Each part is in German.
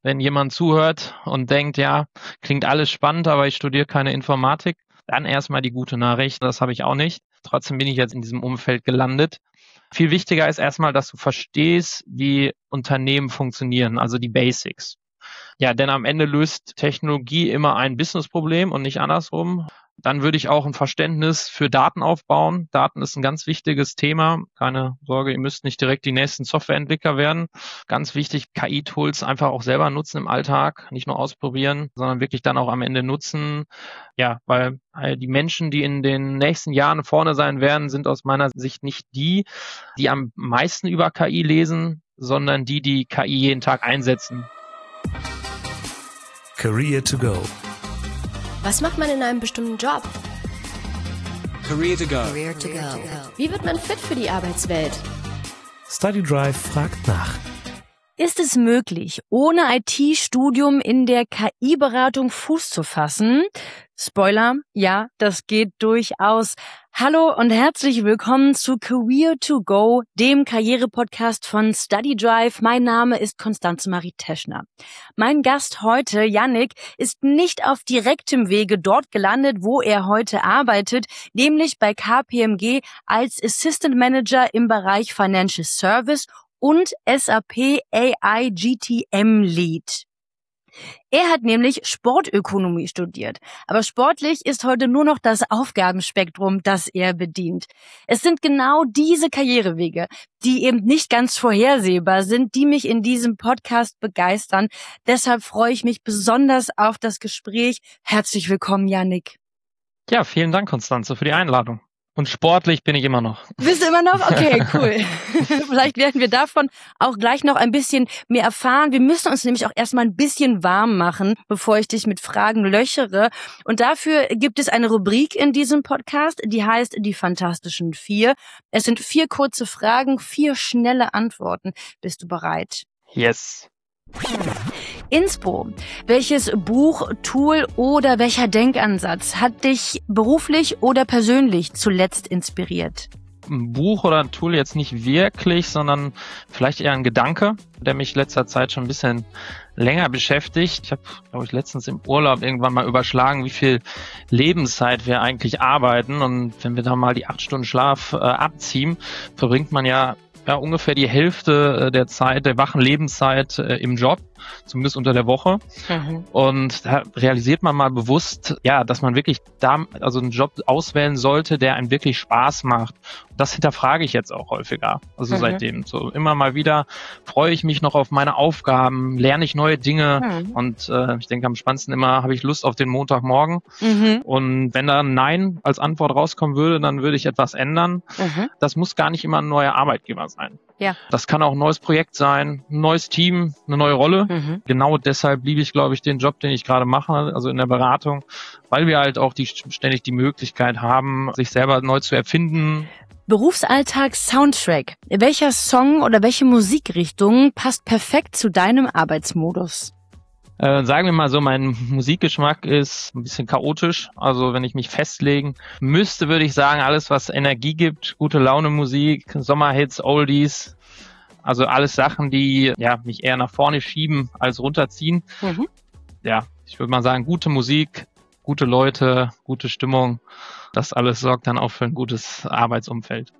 Wenn jemand zuhört und denkt, ja, klingt alles spannend, aber ich studiere keine Informatik, dann erstmal die gute Nachricht, das habe ich auch nicht. Trotzdem bin ich jetzt in diesem Umfeld gelandet. Viel wichtiger ist erstmal, dass du verstehst, wie Unternehmen funktionieren, also die Basics. Ja, denn am Ende löst Technologie immer ein Businessproblem und nicht andersrum. Dann würde ich auch ein Verständnis für Daten aufbauen. Daten ist ein ganz wichtiges Thema. Keine Sorge, ihr müsst nicht direkt die nächsten Softwareentwickler werden. Ganz wichtig, KI-Tools einfach auch selber nutzen im Alltag, nicht nur ausprobieren, sondern wirklich dann auch am Ende nutzen. Ja, weil die Menschen, die in den nächsten Jahren vorne sein werden, sind aus meiner Sicht nicht die am meisten über KI lesen, sondern die KI jeden Tag einsetzen. Career to go. Was macht man in einem bestimmten Job? Career to go. Career to go. Wie wird man fit für die Arbeitswelt? StudyDrive fragt nach. Ist es möglich, ohne IT-Studium in der KI-Beratung Fuß zu fassen? Spoiler, ja, das geht durchaus. Hallo und herzlich willkommen zu Career to Go, dem Karriere-Podcast von StudyDrive. Mein Name ist Constanze Marie Teschner. Mein Gast heute, Yannick, ist nicht auf direktem Wege dort gelandet, wo er heute arbeitet, nämlich bei KPMG als Assistant Manager im Bereich Financial Service und SAP AI GTM Lead. Er hat nämlich Sportökonomie studiert, aber sportlich ist heute nur noch das Aufgabenspektrum, das er bedient. Es sind genau diese Karrierewege, die eben nicht ganz vorhersehbar sind, die mich in diesem Podcast begeistern. Deshalb freue ich mich besonders auf das Gespräch. Herzlich willkommen, Yannick. Ja, vielen Dank, Constanze, für die Einladung. Und sportlich bin ich immer noch. Bist du immer noch? Okay, cool. Vielleicht werden wir davon auch gleich noch ein bisschen mehr erfahren. Wir müssen uns nämlich auch erstmal ein bisschen warm machen, bevor ich dich mit Fragen löchere. Und dafür gibt es eine Rubrik in diesem Podcast, die heißt Die Fantastischen 4. Es sind 4 kurze Fragen, 4 schnelle Antworten. Bist du bereit? Yes. Inspo. Welches Buch, Tool oder welcher Denkansatz hat dich beruflich oder persönlich zuletzt inspiriert? Ein Buch oder ein Tool jetzt nicht wirklich, sondern vielleicht eher ein Gedanke, der mich letzter Zeit schon ein bisschen länger beschäftigt. Ich habe, glaube ich, letztens im Urlaub irgendwann mal überschlagen, wie viel Lebenszeit wir eigentlich arbeiten. Und wenn wir da mal die 8 Stunden Schlaf abziehen, verbringt man ja ungefähr die Hälfte der Zeit, der wachen Lebenszeit im Job, zumindest unter der Woche. Mhm. Und da realisiert man mal bewusst, ja, dass man wirklich einen Job auswählen sollte, der einem wirklich Spaß macht. Und das hinterfrage ich jetzt auch häufiger. Also seitdem so immer mal wieder freue ich mich noch auf meine Aufgaben, lerne ich neue Dinge und ich denke am spannendsten immer, habe ich Lust auf den Montagmorgen. Und wenn da ein Nein als Antwort rauskommen würde, dann würde ich etwas ändern. Das muss gar nicht immer ein neuer Arbeitgeber sein. Ja. Das kann auch ein neues Projekt sein, ein neues Team, eine neue Rolle. Genau deshalb liebe ich, glaube ich, den Job, den ich gerade mache, also in der Beratung, weil wir halt auch ständig die Möglichkeit haben, sich selber neu zu erfinden. Berufsalltag-Soundtrack. Welcher Song oder welche Musikrichtung passt perfekt zu deinem Arbeitsmodus? Sagen wir mal so, mein Musikgeschmack ist ein bisschen chaotisch. Also wenn ich mich festlegen müsste, würde ich sagen, alles, was Energie gibt, gute Laune Musik, Sommerhits, Oldies, also alles Sachen, die mich eher nach vorne schieben als runterziehen. Ja, ich würde mal sagen, gute Musik, gute Leute, gute Stimmung, das alles sorgt dann auch für ein gutes Arbeitsumfeld.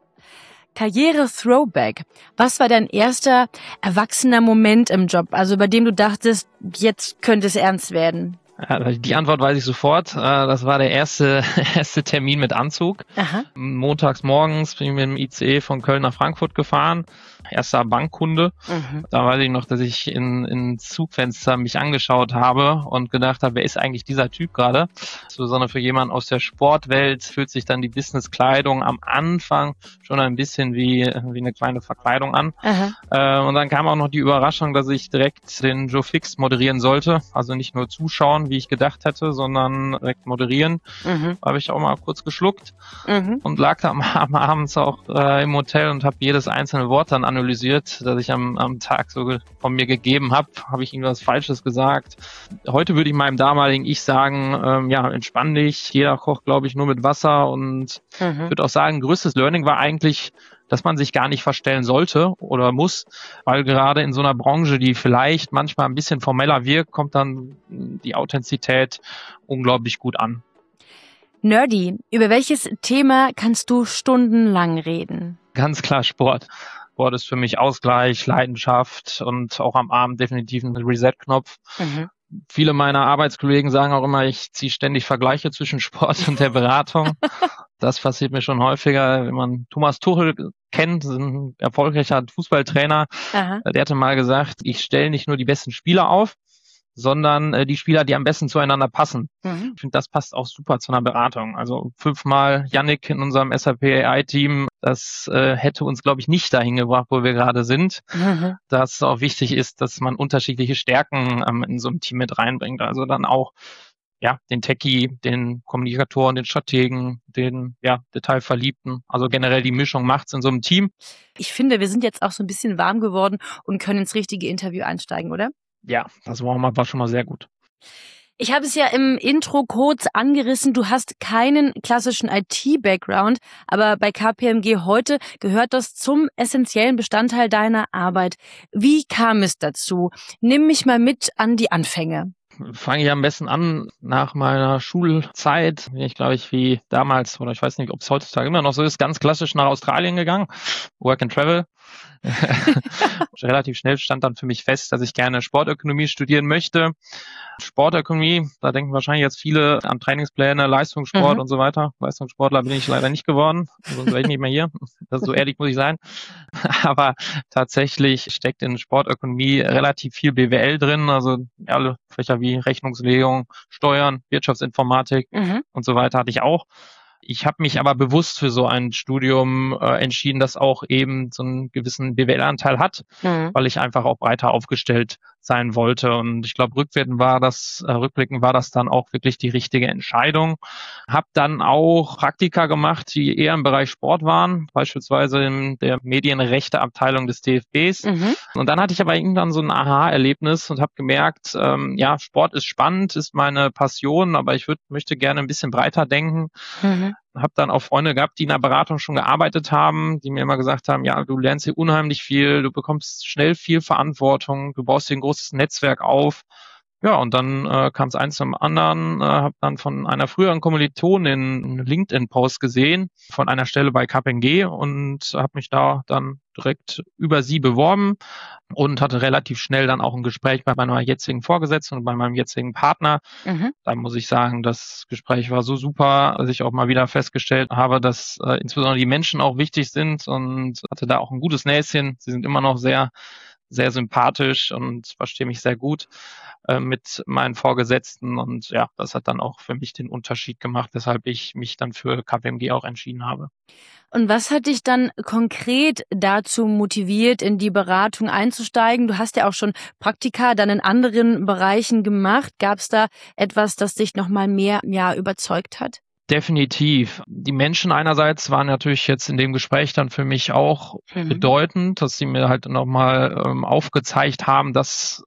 Karriere-Throwback. Was war dein erster erwachsener Moment im Job, also bei dem du dachtest, jetzt könnte es ernst werden? Ja, die Antwort weiß ich sofort. Das war der erste Termin mit Anzug. Aha. Montags morgens bin ich mit dem ICE von Köln nach Frankfurt gefahren. Erster Bankkunde. Da weiß ich noch, dass ich in Zugfenster mich angeschaut habe und gedacht habe, wer ist eigentlich dieser Typ gerade? Insbesondere für jemanden aus der Sportwelt fühlt sich dann die Businesskleidung am Anfang schon ein bisschen wie eine kleine Verkleidung an. Und dann kam auch noch die Überraschung, dass ich direkt den Joe Fix moderieren sollte. Also nicht nur zuschauen, wie ich gedacht hätte, sondern direkt moderieren. Habe ich auch mal kurz geschluckt und lag da abends auch im Hotel und habe jedes einzelne Wort dann analysiert, das ich am Tag so von mir gegeben habe. Habe ich irgendwas Falsches gesagt? Heute würde ich meinem damaligen Ich sagen, entspann dich. Jeder kocht, glaube ich, nur mit Wasser und würde auch sagen, größtes Learning war eigentlich, dass man sich gar nicht verstellen sollte oder muss, weil gerade in so einer Branche, die vielleicht manchmal ein bisschen formeller wirkt, kommt dann die Authentizität unglaublich gut an. Nerdy, über welches Thema kannst du stundenlang reden? Ganz klar Sport. Sport ist für mich Ausgleich, Leidenschaft und auch am Abend definitiv ein Reset-Knopf. Viele meiner Arbeitskollegen sagen auch immer, ich ziehe ständig Vergleiche zwischen Sport und der Beratung. Das passiert mir schon häufiger, wenn man Thomas Tuchel kennt, ein erfolgreicher Fußballtrainer. Aha. Der hatte mal gesagt, ich stelle nicht nur die besten Spieler auf, sondern die Spieler, die am besten zueinander passen. Ich finde, das passt auch super zu einer Beratung. Also 5-mal Yannick in unserem SAP AI-Team, das hätte uns, glaube ich, nicht dahin gebracht, wo wir gerade sind. Dass es auch wichtig ist, dass man unterschiedliche Stärken in so einem Team mit reinbringt. Also dann auch den Techie, den Kommunikatoren, den Strategen, den Detailverliebten. Also generell die Mischung macht's in so einem Team. Ich finde, wir sind jetzt auch so ein bisschen warm geworden und können ins richtige Interview einsteigen, oder? Ja, das war schon mal sehr gut. Ich habe es ja im Intro kurz angerissen, du hast keinen klassischen IT-Background, aber bei KPMG heute gehört das zum essentiellen Bestandteil deiner Arbeit. Wie kam es dazu? Nimm mich mal mit an die Anfänge. Fange ich am besten an nach meiner Schulzeit. Bin ich, glaube ich, wie damals, oder ich weiß nicht, ob es heutzutage immer noch so ist, ganz klassisch nach Australien gegangen. Work and Travel. Relativ schnell stand dann für mich fest, dass ich gerne Sportökonomie studieren möchte. Sportökonomie, da denken wahrscheinlich jetzt viele an Trainingspläne, Leistungssport und so weiter. Leistungssportler bin ich leider nicht geworden, sonst wäre ich nicht mehr hier. Das ist so ehrlich, muss ich sein. Aber tatsächlich steckt in Sportökonomie relativ viel BWL drin, also alle Fächer wie Rechnungslegung, Steuern, Wirtschaftsinformatik und so weiter hatte ich auch. Ich habe mich aber bewusst für so ein Studium entschieden, das auch eben so einen gewissen BWL-Anteil hat, weil ich einfach auch breiter aufgestellt sein wollte. Und ich glaube, rückblickend war das dann auch wirklich die richtige Entscheidung. Habe dann auch Praktika gemacht, die eher im Bereich Sport waren, beispielsweise in der Medienrechteabteilung des DFBs. Und dann hatte ich aber irgendwann so ein Aha-Erlebnis und habe gemerkt, Sport ist spannend, ist meine Passion, aber ich möchte gerne ein bisschen breiter denken. Habe dann auch Freunde gehabt, die in der Beratung schon gearbeitet haben, die mir immer gesagt haben, ja, du lernst hier unheimlich viel, du bekommst schnell viel Verantwortung, du baust hier ein großes Netzwerk auf. Ja, und dann kam es eins zum anderen, habe dann von einer früheren Kommilitonin einen LinkedIn-Post gesehen von einer Stelle bei KPMG und habe mich da dann direkt über sie beworben und hatte relativ schnell dann auch ein Gespräch bei meiner jetzigen Vorgesetzten und bei meinem jetzigen Partner. Da muss ich sagen, das Gespräch war so super, dass ich auch mal wieder festgestellt habe, dass insbesondere die Menschen auch wichtig sind und hatte da auch ein gutes Näschen. Sie sind immer noch sehr, sehr sympathisch und verstehe mich sehr gut mit meinen Vorgesetzten. Und ja, das hat dann auch für mich den Unterschied gemacht, weshalb ich mich dann für KPMG auch entschieden habe. Und was hat dich dann konkret dazu motiviert, in die Beratung einzusteigen? Du hast ja auch schon Praktika dann in anderen Bereichen gemacht. Gab es da etwas, das dich nochmal mehr überzeugt hat? Definitiv. Die Menschen einerseits waren natürlich jetzt in dem Gespräch dann für mich auch bedeutend, dass sie mir halt nochmal aufgezeigt haben, dass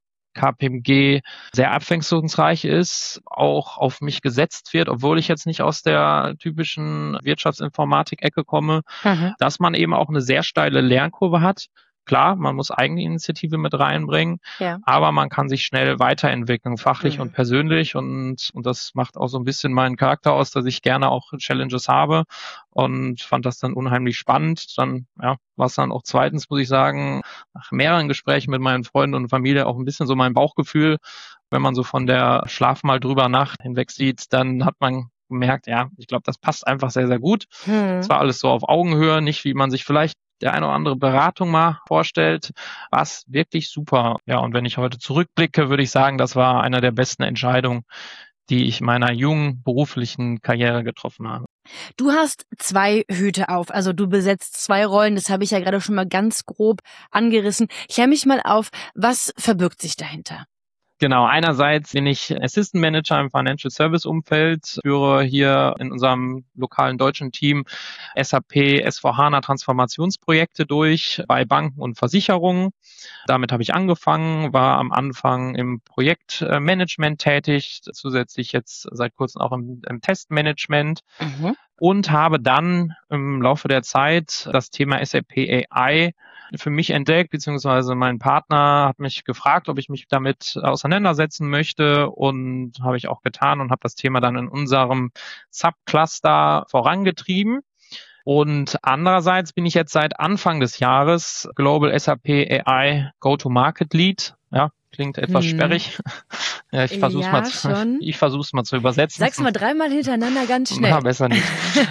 KPMG sehr abwechslungsreich ist, auch auf mich gesetzt wird, obwohl ich jetzt nicht aus der typischen Wirtschaftsinformatik-Ecke komme, dass man eben auch eine sehr steile Lernkurve hat. Klar, man muss eigene Initiative mit reinbringen, aber man kann sich schnell weiterentwickeln, fachlich und persönlich und das macht auch so ein bisschen meinen Charakter aus, dass ich gerne auch Challenges habe und fand das dann unheimlich spannend. Dann war es dann auch zweitens, muss ich sagen, nach mehreren Gesprächen mit meinen Freunden und Familie auch ein bisschen so mein Bauchgefühl. Wenn man so von der Schlaf mal drüber Nacht hinweg sieht, dann hat man gemerkt, ich glaube, das passt einfach sehr, sehr gut. Es war alles so auf Augenhöhe, nicht wie man sich vielleicht der eine oder andere Beratung mal vorstellt, war es wirklich super. Ja, und wenn ich heute zurückblicke, würde ich sagen, das war eine der besten Entscheidungen, die ich in meiner jungen beruflichen Karriere getroffen habe. Du hast 2 Hüte auf, also du besetzt 2 Rollen, das habe ich ja gerade schon mal ganz grob angerissen. Klär mich mal auf, was verbirgt sich dahinter? Genau, einerseits bin ich Assistant Manager im Financial Service Umfeld, führe hier in unserem lokalen deutschen Team SAP S/4HANA Transformationsprojekte durch bei Banken und Versicherungen. Damit habe ich angefangen, war am Anfang im Projektmanagement tätig, zusätzlich jetzt seit kurzem auch im Testmanagement. Und habe dann im Laufe der Zeit das Thema SAP AI für mich entdeckt, beziehungsweise mein Partner hat mich gefragt, ob ich mich damit auseinandersetzen möchte, und habe ich auch getan und habe das Thema dann in unserem Subcluster vorangetrieben. Und andererseits bin ich jetzt seit Anfang des Jahres Global SAP AI Go-to-Market Lead. Ja, klingt etwas sperrig. Ja, ich versuche es mal zu übersetzen. Sag's mal 3-mal hintereinander ganz schnell. Ja, besser nicht.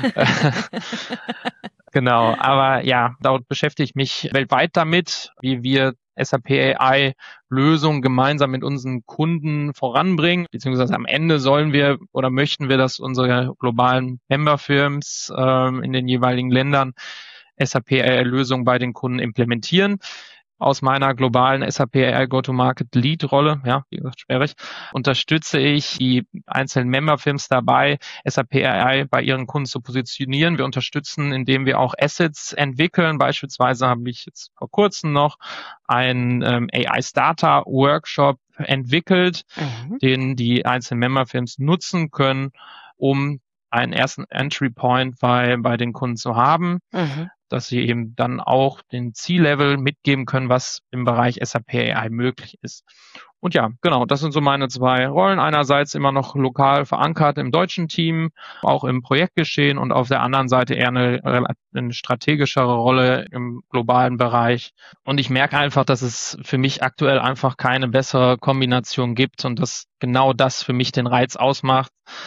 Genau, aber ja, dort beschäftige ich mich weltweit damit, wie wir SAP AI Lösungen gemeinsam mit unseren Kunden voranbringen, beziehungsweise am Ende sollen wir oder möchten wir, dass unsere globalen Memberfirms in den jeweiligen Ländern SAP AI Lösungen bei den Kunden implementieren. Aus meiner globalen SAP AI Go-to-Market Lead-Rolle, ja, wie gesagt, schwierig, unterstütze ich die einzelnen Memberfirms dabei, SAP AI bei ihren Kunden zu positionieren. Wir unterstützen, indem wir auch Assets entwickeln. Beispielsweise habe ich jetzt vor kurzem noch einen AI-Starter-Workshop entwickelt, den die einzelnen Memberfirms nutzen können, um einen ersten Entry-Point bei den Kunden zu haben, dass sie eben dann auch den C-Level mitgeben können, was im Bereich SAP AI möglich ist. Und ja, genau, das sind so meine 2 Rollen. Einerseits immer noch lokal verankert im deutschen Team, auch im Projektgeschehen, und auf der anderen Seite eher eine strategischere Rolle im globalen Bereich. Und ich merke einfach, dass es für mich aktuell einfach keine bessere Kombination gibt und dass genau das für mich den Reiz ausmacht.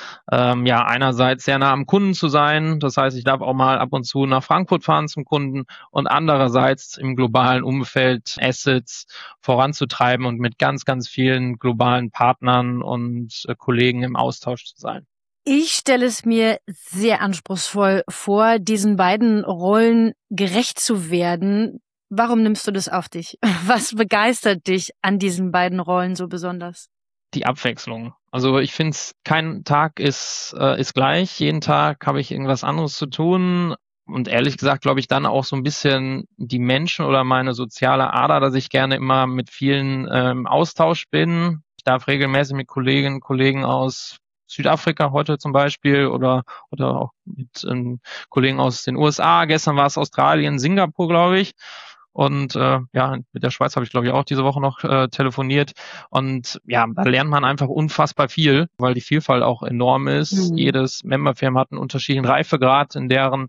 Einerseits sehr nah am Kunden zu sein, das heißt, ich darf auch mal ab und zu nach Frankfurt fahren zum Kunden, und andererseits im globalen Umfeld Assets voranzutreiben und mit ganz, ganz vielen globalen Partnern und Kollegen im Austausch zu sein. Ich stelle es mir sehr anspruchsvoll vor, diesen beiden Rollen gerecht zu werden. Warum nimmst du das auf dich? Was begeistert dich an diesen beiden Rollen so besonders? Die Abwechslung. Also ich finde, kein Tag ist gleich. Jeden Tag habe ich irgendwas anderes zu tun. Und ehrlich gesagt glaube ich dann auch so ein bisschen die Menschen oder meine soziale Ader, dass ich gerne immer mit vielen im Austausch bin. Ich darf regelmäßig mit Kolleginnen und Kollegen aus Südafrika heute zum Beispiel oder auch mit Kollegen aus den USA. Gestern war es Australien, Singapur, glaube ich. Und mit der Schweiz habe ich, glaube ich, auch diese Woche noch telefoniert. Und ja, da lernt man einfach unfassbar viel, weil die Vielfalt auch enorm ist. Jedes Memberfirma hat einen unterschiedlichen Reifegrad in deren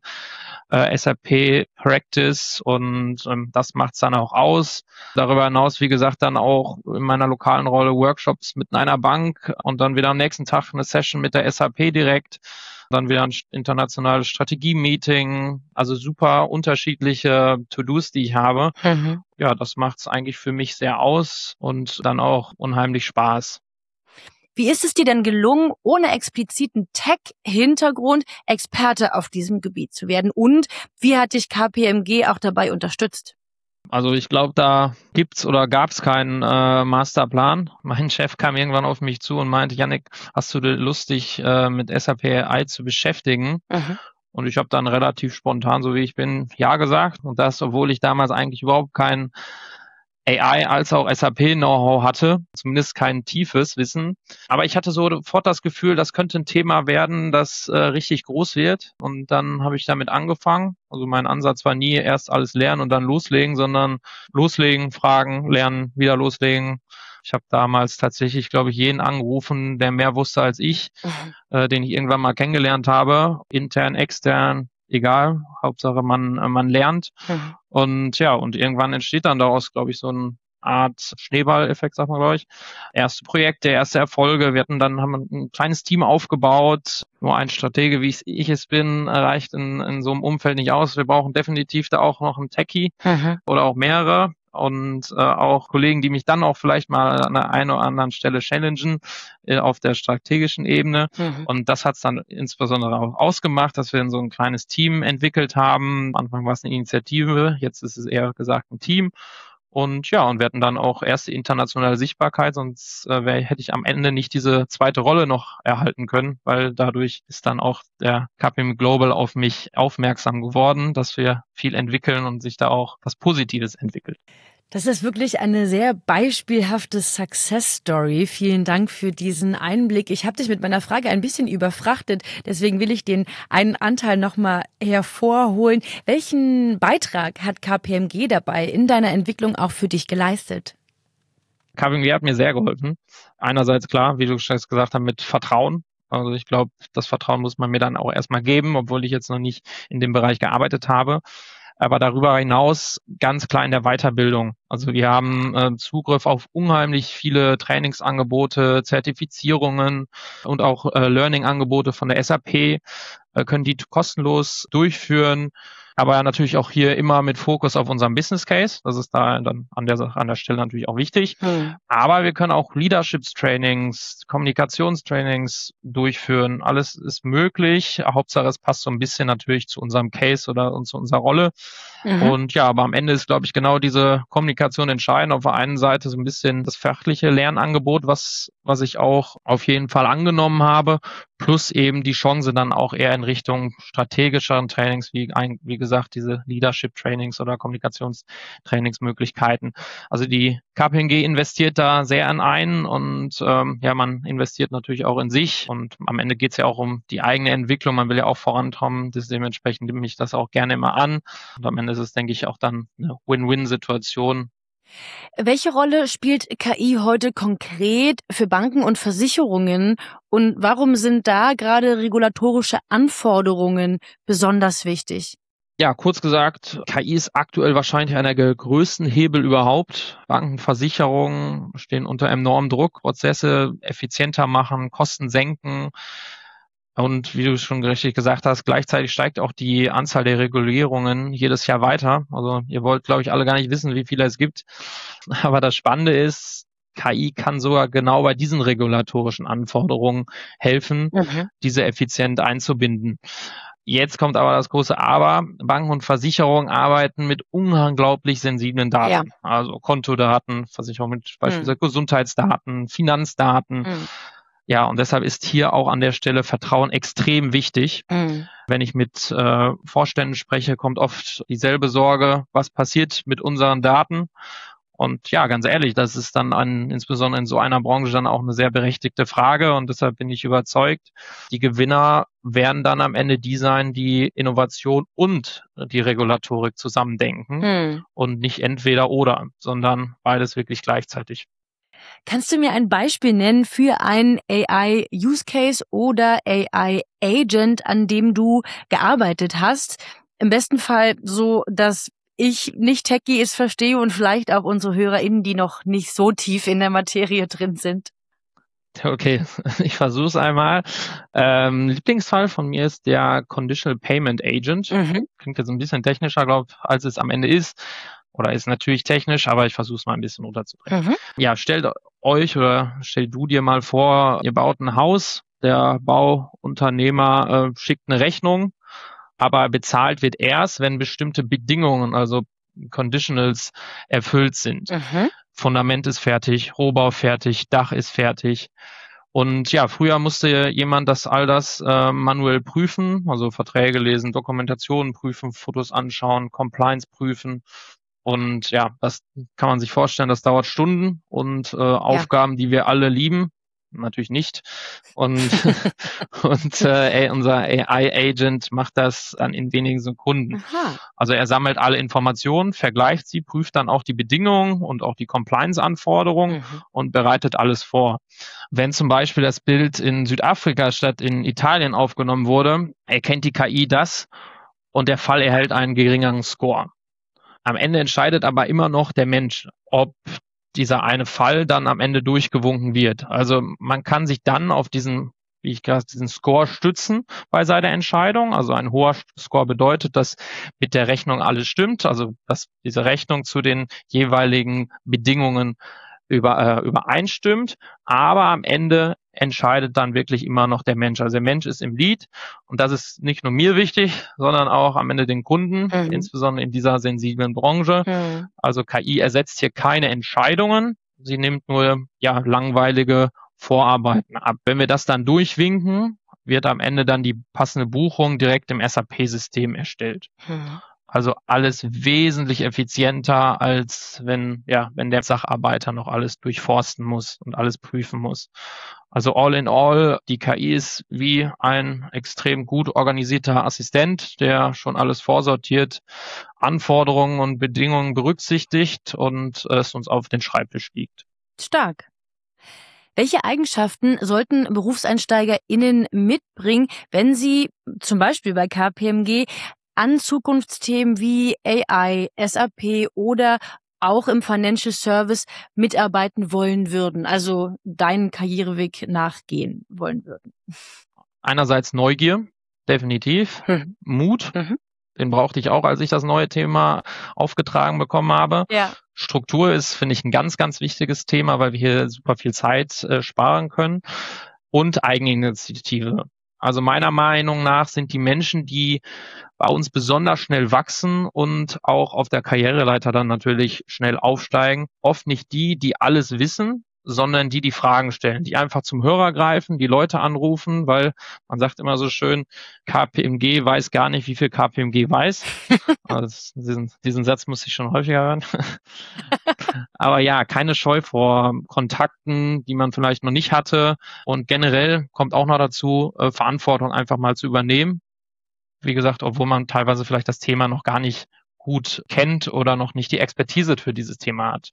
SAP Practice, und das macht es dann auch aus. Darüber hinaus, wie gesagt, dann auch in meiner lokalen Rolle Workshops mit einer Bank und dann wieder am nächsten Tag eine Session mit der SAP direkt. Dann wieder ein internationales Strategie-Meeting, also super unterschiedliche To-Dos, die ich habe. Ja, das macht es eigentlich für mich sehr aus und dann auch unheimlich Spaß. Wie ist es dir denn gelungen, ohne expliziten Tech-Hintergrund Experte auf diesem Gebiet zu werden? Und wie hat dich KPMG auch dabei unterstützt? Also ich glaube, da gab es keinen Masterplan. Mein Chef kam irgendwann auf mich zu und meinte, Jannik, hast du Lust, dich mit SAP AI zu beschäftigen? Und ich habe dann relativ spontan, so wie ich bin, ja gesagt. Und das, obwohl ich damals eigentlich überhaupt kein AI als auch SAP-Know-how hatte, zumindest kein tiefes Wissen. Aber ich hatte sofort das Gefühl, das könnte ein Thema werden, das richtig groß wird. Und dann habe ich damit angefangen. Also mein Ansatz war nie erst alles lernen und dann loslegen, sondern loslegen, fragen, lernen, wieder loslegen. Ich habe damals tatsächlich, glaube ich, jeden angerufen, der mehr wusste als ich, den ich irgendwann mal kennengelernt habe, intern, extern. Egal, Hauptsache man lernt. Und ja, und irgendwann entsteht dann daraus, glaube ich, so eine Art Schneeballeffekt, sagt man, glaube ich. Erste Projekte, erste Erfolge. Haben ein kleines Team aufgebaut. Nur ein Stratege, wie ich es bin, reicht in so einem Umfeld nicht aus. Wir brauchen definitiv da auch noch einen Techie oder auch mehrere. Und auch Kollegen, die mich dann auch vielleicht mal an der einen oder anderen Stelle challengen auf der strategischen Ebene. Und das hat es dann insbesondere auch ausgemacht, dass wir so ein kleines Team entwickelt haben. Am Anfang war es eine Initiative, jetzt ist es eher gesagt ein Team. Und ja, und wir hatten dann auch erste internationale Sichtbarkeit, sonst hätte ich am Ende nicht diese zweite Rolle noch erhalten können, weil dadurch ist dann auch der KPMG Global auf mich aufmerksam geworden, dass wir viel entwickeln und sich da auch was Positives entwickelt. Das ist wirklich eine sehr beispielhafte Success Story. Vielen Dank für diesen Einblick. Ich habe dich mit meiner Frage ein bisschen überfrachtet, deswegen will ich den einen Anteil nochmal hervorholen. Welchen Beitrag hat KPMG dabei in deiner Entwicklung auch für dich geleistet? KPMG hat mir sehr geholfen. Einerseits klar, wie du schon gesagt hast, mit Vertrauen. Also ich glaube, das Vertrauen muss man mir dann auch erstmal geben, obwohl ich jetzt noch nicht in dem Bereich gearbeitet habe. Aber darüber hinaus ganz klar in der Weiterbildung. Also wir haben Zugriff auf unheimlich viele Trainingsangebote, Zertifizierungen und auch Learning-Angebote von der SAP, können die kostenlos durchführen. Aber natürlich auch hier immer mit Fokus auf unserem Business Case. Das ist da dann an der Stelle natürlich auch wichtig. Aber wir können auch Leadership-Trainings, Kommunikationstrainings durchführen. Alles ist möglich. Hauptsache, es passt so ein bisschen natürlich zu unserem Case oder zu unserer Rolle. Und ja, aber am Ende ist, glaube ich, genau diese Kommunikation entscheidend. Auf der einen Seite so ein bisschen das fachliche Lernangebot, was ich auch auf jeden Fall angenommen habe, plus eben die Chance dann auch eher in Richtung strategischeren Trainings, wie gesagt, diese Leadership-Trainings oder Kommunikationstrainingsmöglichkeiten. Also die KPMG investiert da sehr in einen und man investiert natürlich auch in sich und am Ende geht es ja auch um die eigene Entwicklung. Man will ja auch vorankommen, dementsprechend nehme ich das auch gerne immer an und am Ende ist es, denke ich, auch dann eine Win-Win-Situation. Welche Rolle spielt KI heute konkret für Banken und Versicherungen und warum sind da gerade regulatorische Anforderungen besonders wichtig? Ja, kurz gesagt, KI ist aktuell wahrscheinlich einer der größten Hebel überhaupt. Banken, Versicherungen stehen unter enormem Druck, Prozesse effizienter machen, Kosten senken. Und wie du schon richtig gesagt hast, gleichzeitig steigt auch die Anzahl der Regulierungen jedes Jahr weiter. Also ihr wollt, glaube ich, alle gar nicht wissen, wie viele es gibt. Aber das Spannende ist, KI kann sogar genau bei diesen regulatorischen Anforderungen helfen, diese effizient einzubinden. Jetzt kommt aber das große Aber. Banken und Versicherungen arbeiten mit unglaublich sensiblen Daten. Ja. Also Kontodaten, Versicherungen mit beispielsweise Gesundheitsdaten, Finanzdaten. Ja, und deshalb ist hier auch an der Stelle Vertrauen extrem wichtig. Wenn ich mit Vorständen spreche, kommt oft dieselbe Sorge, was passiert mit unseren Daten? Und ja, ganz ehrlich, das ist dann insbesondere in so einer Branche dann auch eine sehr berechtigte Frage und deshalb bin ich überzeugt, die Gewinner werden dann am Ende die sein, die Innovation und die Regulatorik zusammendenken und nicht entweder oder, sondern beides wirklich gleichzeitig. Kannst du mir ein Beispiel nennen für einen AI-Use-Case oder AI-Agent, an dem du gearbeitet hast? Im besten Fall so, dass ich nicht Techie es verstehe und vielleicht auch unsere HörerInnen, die noch nicht so tief in der Materie drin sind. Okay, ich versuche es einmal. Lieblingsfall von mir ist der Conditional Payment Agent. Klingt jetzt ein bisschen technischer, glaube ich, als es am Ende ist. Oder ist natürlich technisch, aber ich versuche es mal ein bisschen runterzubringen. Ja, stell du dir mal vor, ihr baut ein Haus, der Bauunternehmer schickt eine Rechnung, aber bezahlt wird erst, wenn bestimmte Bedingungen, also Conditionals, erfüllt sind. Fundament ist fertig, Rohbau fertig, Dach ist fertig. Und ja, früher musste jemand all das manuell prüfen, also Verträge lesen, Dokumentationen prüfen, Fotos anschauen, Compliance prüfen. Und ja, das kann man sich vorstellen, das dauert Stunden und Aufgaben, die wir alle lieben, natürlich nicht. Und unser AI-Agent macht das dann in wenigen Sekunden. Also er sammelt alle Informationen, vergleicht sie, prüft dann auch die Bedingungen und auch die Compliance-Anforderungen und bereitet alles vor. Wenn zum Beispiel das Bild in Südafrika statt in Italien aufgenommen wurde, erkennt die KI das und der Fall erhält einen geringeren Score. Am Ende entscheidet aber immer noch der Mensch, ob dieser eine Fall dann am Ende durchgewunken wird. Also man kann sich dann auf diesen Score stützen bei seiner Entscheidung. Also ein hoher Score bedeutet, dass mit der Rechnung alles stimmt, also dass diese Rechnung zu den jeweiligen Bedingungen übereinstimmt. Aber am Ende entscheidet dann wirklich immer noch der Mensch. Also der Mensch ist im Lead und das ist nicht nur mir wichtig, sondern auch am Ende den Kunden, insbesondere in dieser sensiblen Branche. Also KI ersetzt hier keine Entscheidungen, sie nimmt nur langweilige Vorarbeiten ab. Wenn wir das dann durchwinken, wird am Ende dann die passende Buchung direkt im SAP-System erstellt. Also alles wesentlich effizienter, als wenn der Sacharbeiter noch alles durchforsten muss und alles prüfen muss. Also all in all, die KI ist wie ein extrem gut organisierter Assistent, der schon alles vorsortiert, Anforderungen und Bedingungen berücksichtigt und es uns auf den Schreibtisch liegt. Stark. Welche Eigenschaften sollten BerufseinsteigerInnen mitbringen, wenn sie zum Beispiel bei KPMG an Zukunftsthemen wie AI, SAP oder auch im Financial Service mitarbeiten wollen würden, also deinen Karriereweg nachgehen wollen würden? Einerseits Neugier, definitiv. Mut, den brauchte ich auch, als ich das neue Thema aufgetragen bekommen habe. Ja. Struktur ist, finde ich, ein ganz, ganz wichtiges Thema, weil wir hier super viel Zeit sparen können. Und Eigeninitiative. Also meiner Meinung nach sind die Menschen, die bei uns besonders schnell wachsen und auch auf der Karriereleiter dann natürlich schnell aufsteigen, oft nicht die alles wissen, sondern die Fragen stellen, die einfach zum Hörer greifen, die Leute anrufen, weil man sagt immer so schön, KPMG weiß gar nicht, wie viel KPMG weiß. Also diesen Satz muss ich schon häufiger hören. Aber ja, keine Scheu vor Kontakten, die man vielleicht noch nicht hatte. Und generell kommt auch noch dazu, Verantwortung einfach mal zu übernehmen. Wie gesagt, obwohl man teilweise vielleicht das Thema noch gar nicht gut kennt oder noch nicht die Expertise für dieses Thema hat.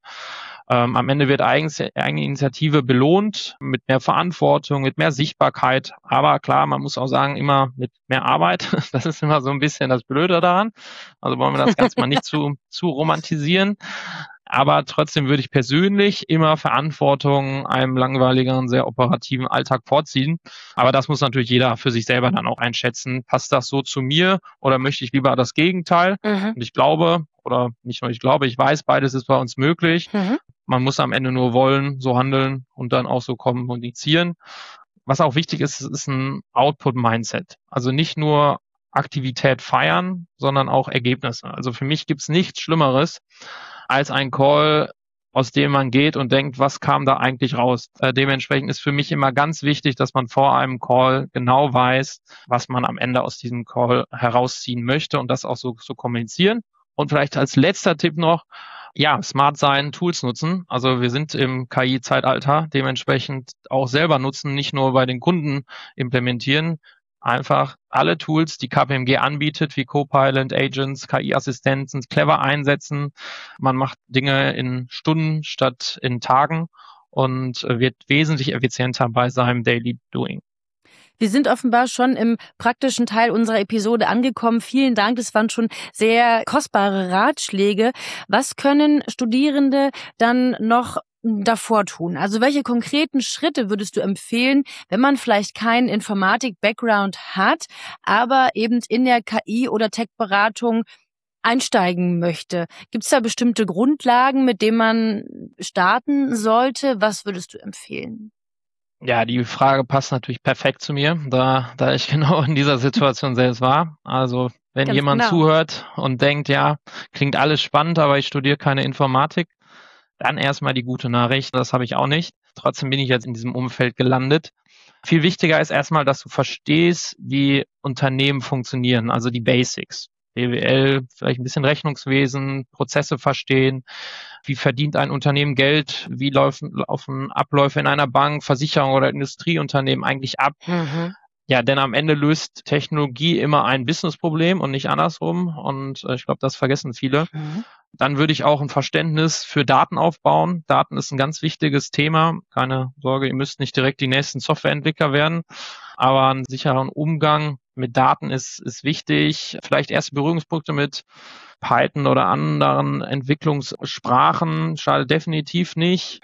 Am Ende wird eigene Initiative belohnt mit mehr Verantwortung, mit mehr Sichtbarkeit. Aber klar, man muss auch sagen, immer mit mehr Arbeit. Das ist immer so ein bisschen das Blöde daran. Also wollen wir das Ganze mal nicht zu romantisieren. Aber trotzdem würde ich persönlich immer Verantwortung einem langweiligeren, sehr operativen Alltag vorziehen. Aber das muss natürlich jeder für sich selber dann auch einschätzen. Passt das so zu mir oder möchte ich lieber das Gegenteil? Und ich glaube, oder nicht nur ich glaube, ich weiß, beides ist bei uns möglich. Man muss am Ende nur wollen, so handeln und dann auch so kommunizieren. Was auch wichtig ist, ist ein Output-Mindset. Also nicht nur Aktivität feiern, sondern auch Ergebnisse. Also für mich gibt es nichts Schlimmeres als ein Call, aus dem man geht und denkt, was kam da eigentlich raus? Dementsprechend ist für mich immer ganz wichtig, dass man vor einem Call genau weiß, was man am Ende aus diesem Call herausziehen möchte und das auch so kommunizieren. Und vielleicht als letzter Tipp noch, smart sein, Tools nutzen. Also wir sind im KI-Zeitalter, dementsprechend auch selber nutzen, nicht nur bei den Kunden implementieren. Einfach alle Tools, die KPMG anbietet, wie Copilot, Agents, KI-Assistenten, clever einsetzen. Man macht Dinge in Stunden statt in Tagen und wird wesentlich effizienter bei seinem Daily Doing. Wir sind offenbar schon im praktischen Teil unserer Episode angekommen. Vielen Dank, das waren schon sehr kostbare Ratschläge. Was können Studierende dann noch davor tun? Also welche konkreten Schritte würdest du empfehlen, wenn man vielleicht keinen Informatik-Background hat, aber eben in der KI- oder Tech-Beratung einsteigen möchte? Gibt es da bestimmte Grundlagen, mit denen man starten sollte? Was würdest du empfehlen? Ja, die Frage passt natürlich perfekt zu mir, da ich genau in dieser Situation selbst war. Also wenn Ganz jemand genau zuhört und denkt, ja, klingt alles spannend, aber ich studiere keine Informatik, dann erstmal die gute Nachricht, das habe ich auch nicht. Trotzdem bin ich jetzt in diesem Umfeld gelandet. Viel wichtiger ist erstmal, dass du verstehst, wie Unternehmen funktionieren, also die Basics. BWL, vielleicht ein bisschen Rechnungswesen, Prozesse verstehen. Wie verdient ein Unternehmen Geld? Wie laufen Abläufe in einer Bank, Versicherung oder Industrieunternehmen eigentlich ab? Ja, denn am Ende löst Technologie immer ein Businessproblem und nicht andersrum. Und ich glaube, das vergessen viele. Dann würde ich auch ein Verständnis für Daten aufbauen. Daten ist ein ganz wichtiges Thema. Keine Sorge, ihr müsst nicht direkt die nächsten Softwareentwickler werden. Aber ein sicherer Umgang mit Daten ist wichtig. Vielleicht erste Berührungspunkte mit Python oder anderen Entwicklungssprachen schadet definitiv nicht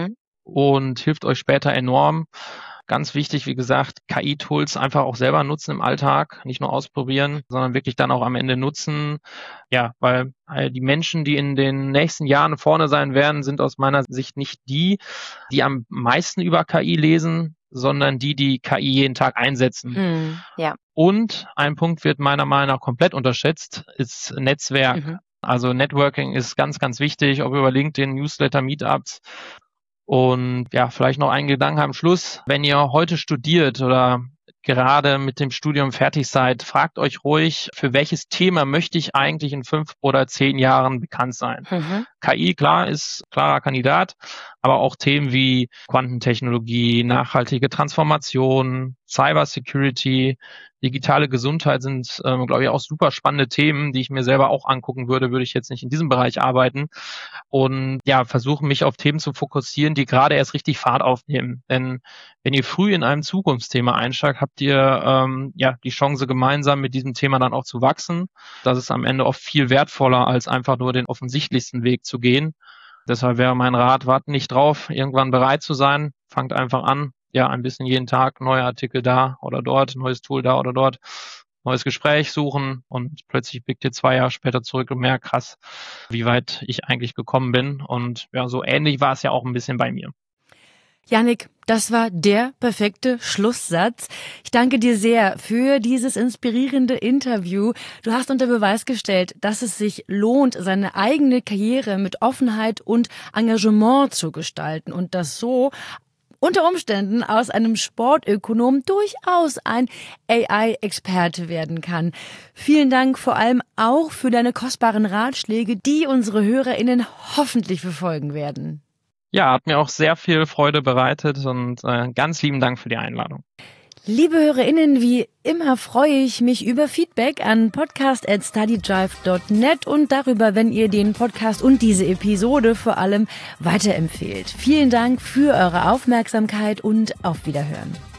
und hilft euch später enorm. Ganz wichtig, wie gesagt, KI-Tools einfach auch selber nutzen im Alltag, nicht nur ausprobieren, sondern wirklich dann auch am Ende nutzen. Ja, weil die Menschen, die in den nächsten Jahren vorne sein werden, sind aus meiner Sicht nicht die am meisten über KI lesen, sondern die KI jeden Tag einsetzen. Ja. Und ein Punkt wird meiner Meinung nach komplett unterschätzt, ist Netzwerk. Also Networking ist ganz, ganz wichtig, ob über LinkedIn, Newsletter, Meetups. Und ja, vielleicht noch ein Gedanke am Schluss. Wenn ihr heute studiert oder gerade mit dem Studium fertig seid, fragt euch ruhig, für welches Thema möchte ich eigentlich in 5 oder 10 Jahren bekannt sein. KI, klar, ist klarer Kandidat, aber auch Themen wie Quantentechnologie, nachhaltige Transformation, Cybersecurity, digitale Gesundheit sind, glaube ich, auch super spannende Themen, die ich mir selber auch angucken würde ich jetzt nicht in diesem Bereich arbeiten. Und ja, versuchen mich auf Themen zu fokussieren, die gerade erst richtig Fahrt aufnehmen. Denn wenn ihr früh in einem Zukunftsthema einsteigt, habt ihr die Chance, gemeinsam mit diesem Thema dann auch zu wachsen. Das ist am Ende oft viel wertvoller, als einfach nur den offensichtlichsten Weg zu gehen. Deshalb wäre mein Rat, wartet nicht drauf, irgendwann bereit zu sein. Fangt einfach an, ein bisschen jeden Tag neue Artikel da oder dort, neues Tool da oder dort, neues Gespräch suchen und plötzlich blickt ihr 2 Jahre später zurück und merkt, krass, wie weit ich eigentlich gekommen bin. Und ja, so ähnlich war es ja auch ein bisschen bei mir. Jannik, das war der perfekte Schlusssatz. Ich danke dir sehr für dieses inspirierende Interview. Du hast unter Beweis gestellt, dass es sich lohnt, seine eigene Karriere mit Offenheit und Engagement zu gestalten und das so unter Umständen aus einem Sportökonom durchaus ein AI-Experte werden kann. Vielen Dank vor allem auch für deine kostbaren Ratschläge, die unsere HörerInnen hoffentlich befolgen werden. Ja, hat mir auch sehr viel Freude bereitet und ganz lieben Dank für die Einladung. Liebe HörerInnen, wie immer freue ich mich über Feedback an podcast@studydrive.net und darüber, wenn ihr den Podcast und diese Episode vor allem weiterempfehlt. Vielen Dank für eure Aufmerksamkeit und auf Wiederhören.